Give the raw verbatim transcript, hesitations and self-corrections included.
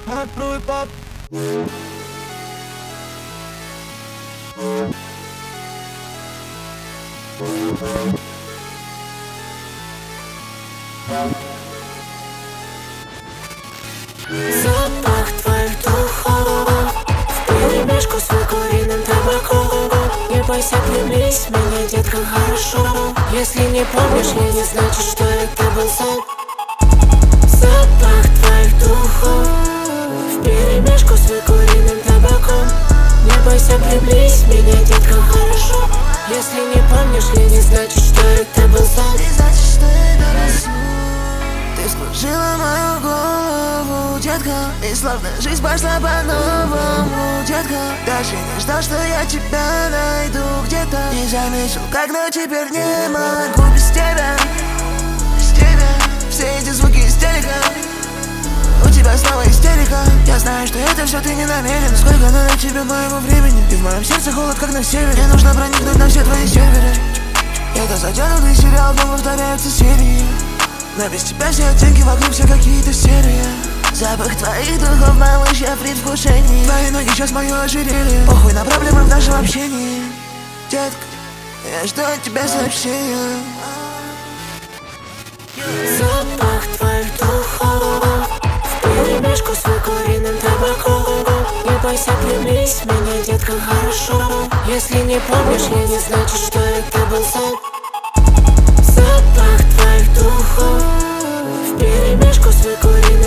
Открой пап. Запах твоих духов вперемешку с выкуренным табаком. Не бойся, влюбись в меня, детка, хорошо. Если не помнишь, я не значит, что это был сон. Запах твоих духов вперемешку с выкуренным табаком. Не бойся, влюбись в меня, детка, хорошо. Если не помнишь, я не значит, что это был сон. Не значит, что это был сон. Ты вскружила мою голову, детка, и словно жизнь пошла по-новому, детка. Даже не ждал, что я тебя найду где-то. Не заметил, как, но теперь не могу без тебя. Без тебя. Все эти звуки из телека. У тебя снова истерика. Я знаю, что это все ты не намерен. Сколько надо тебе моего времени, и в моем сердце холод, как на севере. Мне нужно проникнуть на все твои серверы. Это затянутый сериал, но повторяются серии. Но без тебя все оттенки вокруг, все какие-то серые. Запах твоих духов, малыш, я в предвкушении. Твои ноги сейчас мое ожерелье. Похуй на проблемы в нашем общении. Детка, я жду от тебя сообщения. Запах твоих духов вперемешку с выкуренным табаком. Не бойся, влюбись в меня, детка, хорошо. Если не помнишь, я не значит, что это был сон. Запах твоих духов вперемешку с выкуренным